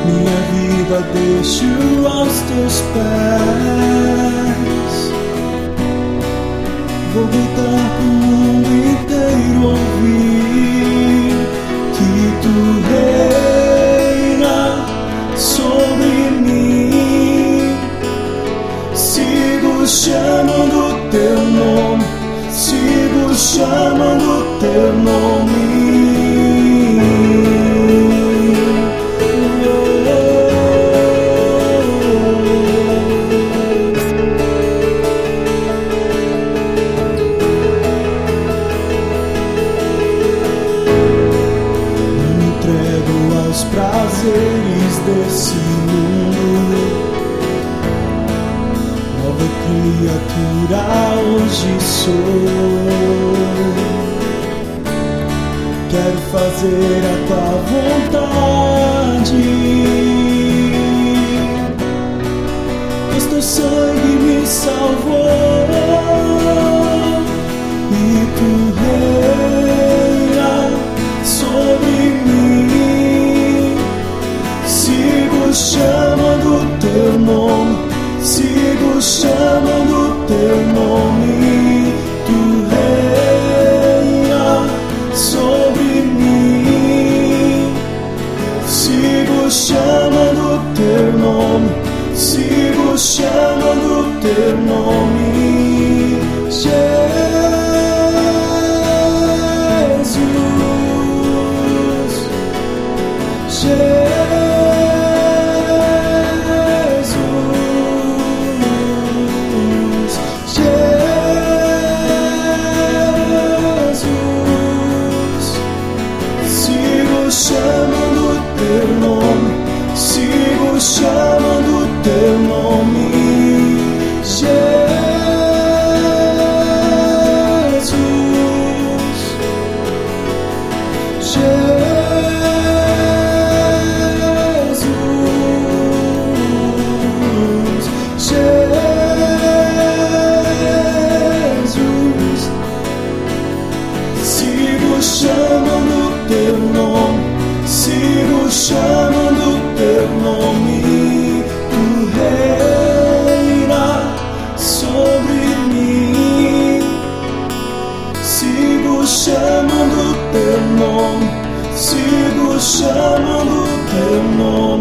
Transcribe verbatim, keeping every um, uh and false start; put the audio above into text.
minha vida deixo aos teus pés. Vou gritar pro mundo inteiro ouvir que tu reina sobre mim. Sigo chamando teu nome, sigo chamando teu nome. Os prazeres desse mundo, nova criatura hoje sou. Quero fazer a tua vontade, pois teu sangue me salvou e tu reina sobre mim. Sigo chamando teu nome, sigo chamando teu nome. Tu reina sobre mim. Sigo chamando teu nome, sigo chamando teu nome. Jesus, Jesus. Chamando teu nome, sigo chamando teu nome. Jesus, Jesus, Jesus. Sigo chamando teu nome, sigo chamando teu nome. Tu reina sobre mim. Sigo chamando teu nome, sigo chamando teu nome.